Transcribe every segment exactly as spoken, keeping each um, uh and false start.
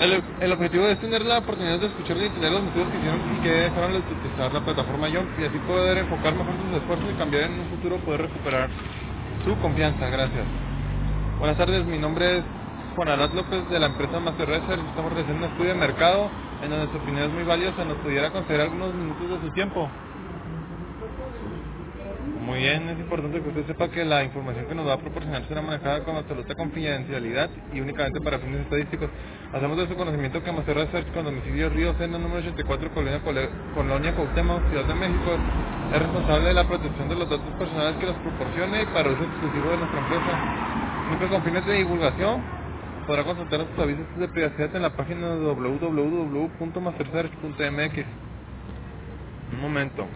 El, el objetivo es tener la oportunidad de escuchar y entender los motivos que hicieron y que dejaron de utilizar la plataforma Jump y así poder enfocar mejor sus esfuerzos y cambiar en un futuro poder recuperar su confianza. Gracias. Buenas tardes, mi nombre es Juan Arad López de la empresa Master Research. Estamos realizando un estudio de mercado en donde su opinión es muy valiosa. ¿Nos pudiera conceder algunos minutos de su tiempo? Muy bien, es importante que usted sepa que la información que nos va a proporcionar será manejada con absoluta confidencialidad y únicamente para fines estadísticos. Hacemos de su conocimiento que Master Research, con domicilio Río Sena, número ochenta y cuatro, Colonia, Cole- Colonia Cuauhtémoc, Ciudad de México, es responsable de la protección de los datos personales que nos proporcione y para uso exclusivo de nuestra empresa. Nunca con fines de divulgación. Podrá consultar sus avisos de privacidad en la página doble u doble u doble u punto master search punto m x. Un momento.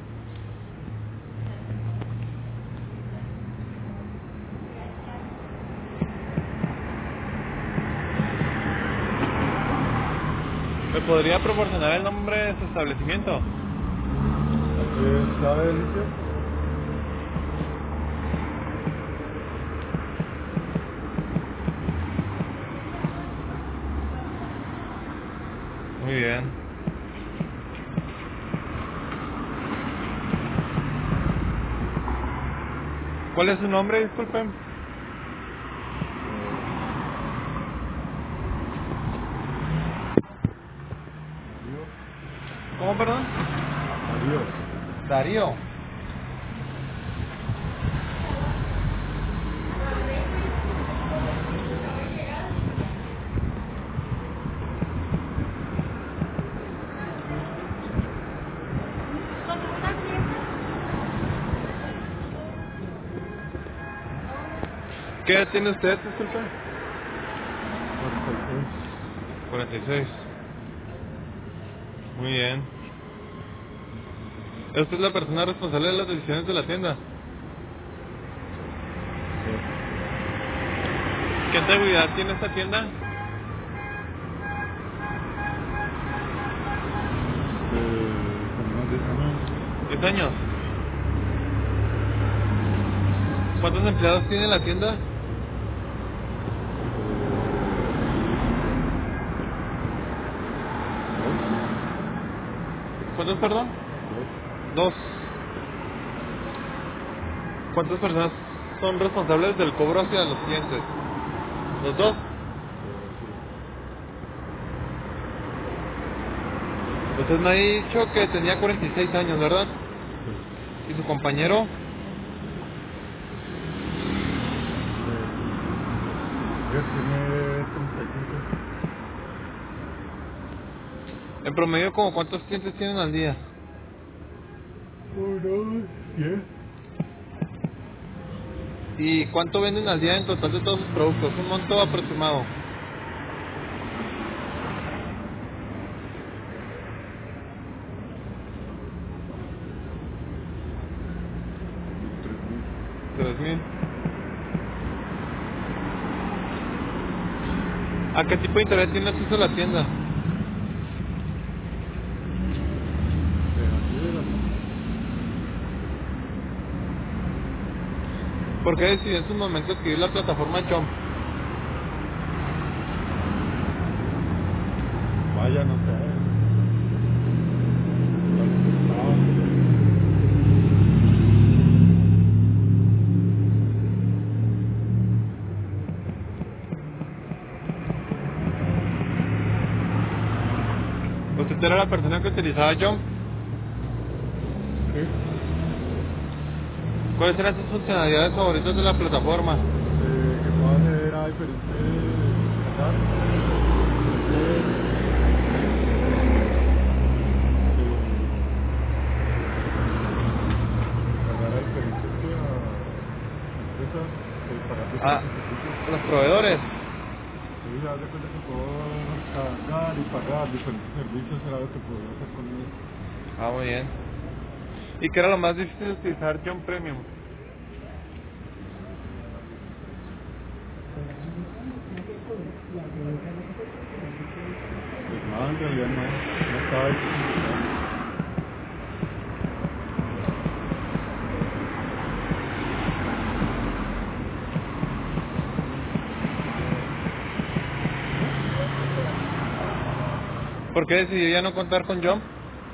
¿Me podría proporcionar el nombre de su establecimiento? Es la delicia. Muy bien. ¿Cuál es su nombre? Disculpen. Adiós. ¿Cómo, perdón? Adiós. Darío. ¿Qué edad tiene usted? Disculpe. cuarenta y seis. cuarenta y seis. Muy bien. ¿Usted es la persona responsable de las decisiones de la tienda? ¿Qué antigüedad tiene esta tienda? Eh, como unos diez años. diez años. ¿Cuántos empleados tiene la tienda? ¿Cuántos, perdón? Dos. Dos. ¿Cuántas personas son responsables del cobro hacia los clientes? ¿Los dos? Usted me ha dicho que tenía cuarenta y seis años, ¿verdad? ¿Y su compañero? Él tiene treinta y cinco. En promedio, ¿como cuántos clientes tienen al día? Uno, diez. ¿Y cuánto venden al día en total de todos sus productos? Un monto aproximado. Tres mil. ¿A qué tipo de internet tiene acceso a la tienda? De aquí de la ¿Por qué decidió en su momento adquirir la plataforma Jump? Vaya, no sé. ¿Usted era la persona que utilizaba Jump? Sí. ¿Cuáles eran sus funcionalidades favoritas de la plataforma? Eh, que puedo hacer a diferentes cargar, cargar a diferentes que a empresas, eh, pagar Ah, diferentes servicios. los proveedores. Sí, haz de cuenta que puedo cargar y pagar diferentes servicios, era lo que podía hacer con ellos. Ah, muy bien. ¿Y qué era lo más difícil de utilizar Jump Premium? Pues nada, en realidad no, no estaba difícil. ¿Por qué decidió ya no contar con Jump?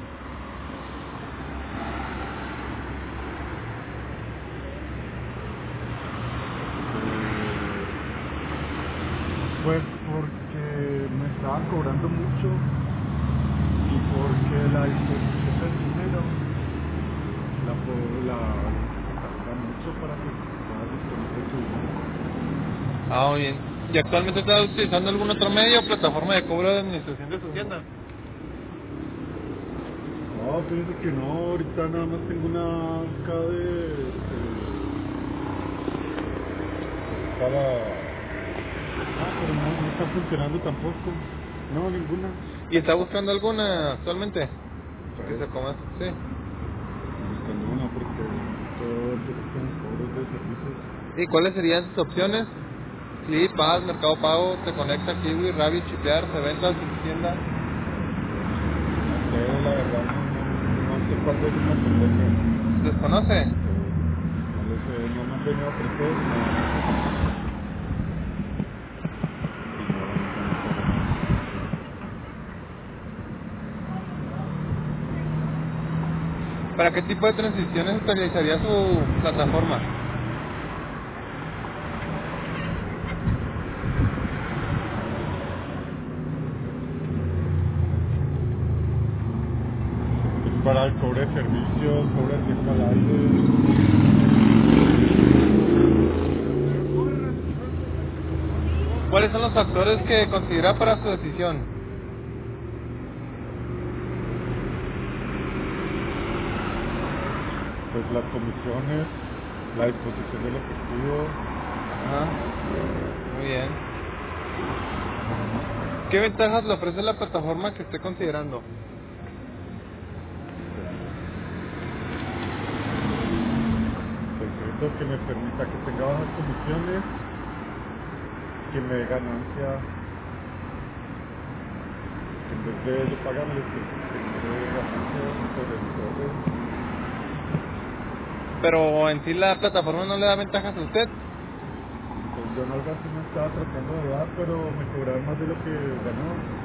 Pues porque me estaban cobrando mucho y porque la disposición del dinero la puedo la tarda mucho para que pueda disponible tu dinero. Ah, muy bien. ¿Y actualmente está utilizando algún otro medio o plataforma de cobro de administración de su tienda? No, fíjese que no, ahorita nada más tengo una acá de, de para ah, pero no, no está funcionando tampoco. No, ninguna. ¿Y está buscando alguna actualmente? Que Pues, se coma, sí. buscando una porque todo el que con cobros de servicios. ¿Y cuáles serían sus opciones? Clip, Paz, Mercado Pago, Te Conecta, Kiwi, Rabbit, Chipear, Reventas, Tienda. No sé, la verdad, no, no, no sé cuál es una tendencia. ¿Desconoce? No lo sé, no me han venido a ofrecer, no. ¿Para qué tipo de transiciones utilizaría su plataforma? Es para el cobre de servicios, cobre de tiempo al aire. ¿Cuáles son los factores que considera para su decisión? Pues las comisiones, la disposición del efectivo. Ajá. Muy bien. ¿Qué ventajas le ofrece la plataforma que esté considerando? Pues eso que me permita que tenga bajas comisiones, que me dé ganancia, que en vez de yo pagarles, que, que me dé ganancia sobre el cobre. Pero en sí la plataforma no le da ventajas a usted. Pues yo no algo así me estaba tratando de dar, pero me cobraron más de lo que ganó.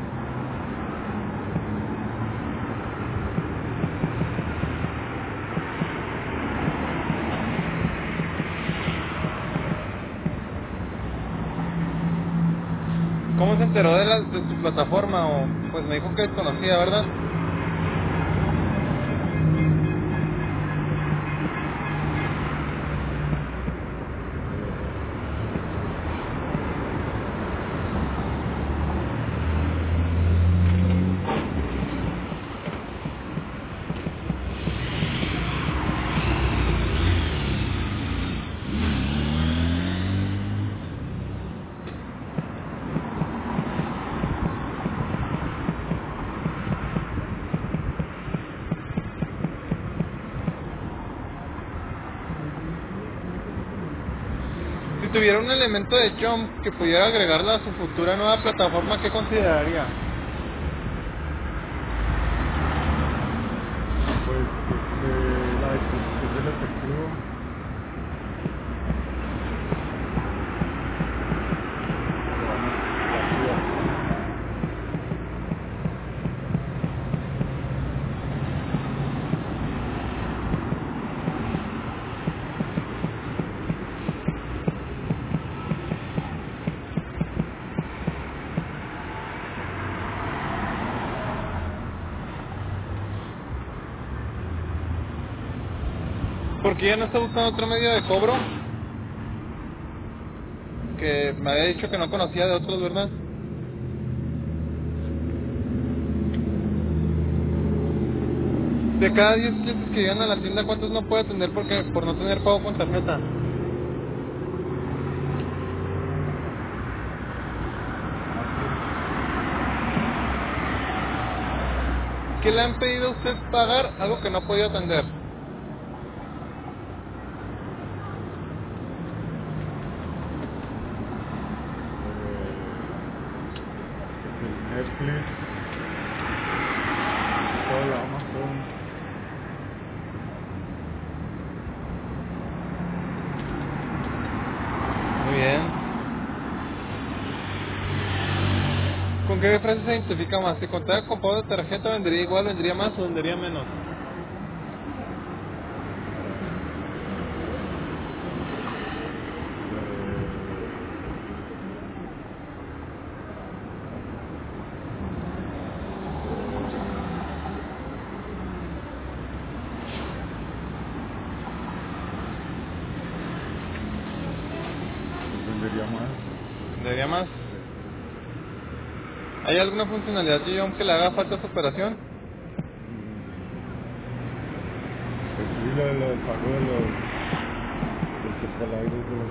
¿Cómo se enteró de, la, de su plataforma? O pues me dijo que desconocía, ¿verdad? Si tuviera un elemento de Jump que pudiera agregarla a su futura nueva plataforma, ¿qué consideraría? Pues este, la disposición del efectivo, la activación. Porque ya no está buscando otro medio de cobro, que me había dicho que no conocía de otros, ¿verdad? De cada diez clientes que llegan a la tienda, ¿cuántos no puede atender porque por no tener pago con tarjeta? ¿Qué le han pedido a usted pagar algo que no ha podido atender? Eh, el Netflix, todo la Amazon. Muy bien. ¿Con qué frase se identifica más? Si contara con pago de tarjeta, ¿vendería igual, vendería más o vendería menos? Eh, vendería más. ¿Vendería más? ¿Hay alguna funcionalidad, John, que le haga falta a su operación? Pues sí, lo, lo del pago de los, los separados de los...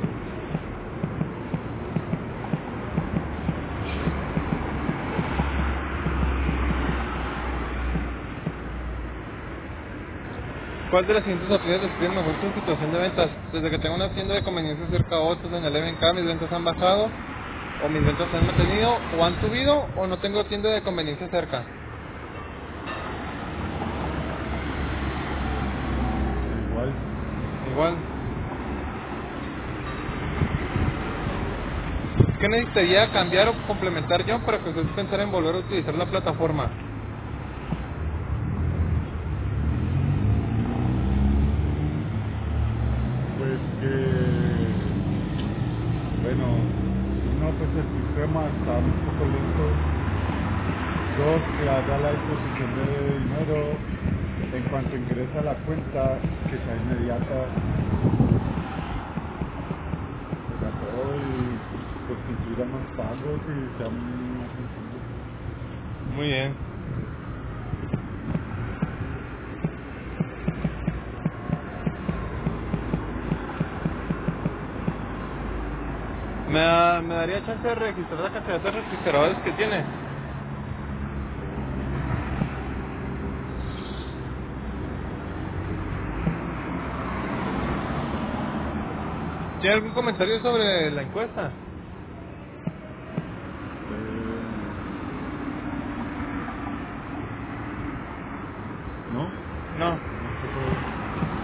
¿Cuál de las siguientes opciones describe mejor su situación de ventas? Desde que tengo una tienda de conveniencia cerca a otros en el E V N K, mis ventas han bajado, o mis ventas se han mantenido, o han subido, o no tengo tienda de conveniencia cerca. Igual, Igual. ¿Qué necesitaría cambiar o complementar yo para que usted pensara en volver a utilizar la plataforma? pues que... Bueno, uno, pues el sistema está un poco lento. Dos, que haga la disposición de dinero en cuanto ingresa a la cuenta, que sea inmediata, o sea, todo y pues que incluya más pagos y sea más sencillo. Muy bien. ¿Me, da- ¿Me daría chance de registrar la cantidad de registradores que tiene? ¿Tiene algún comentario sobre la encuesta? Eh, ¿No? No. No se puede.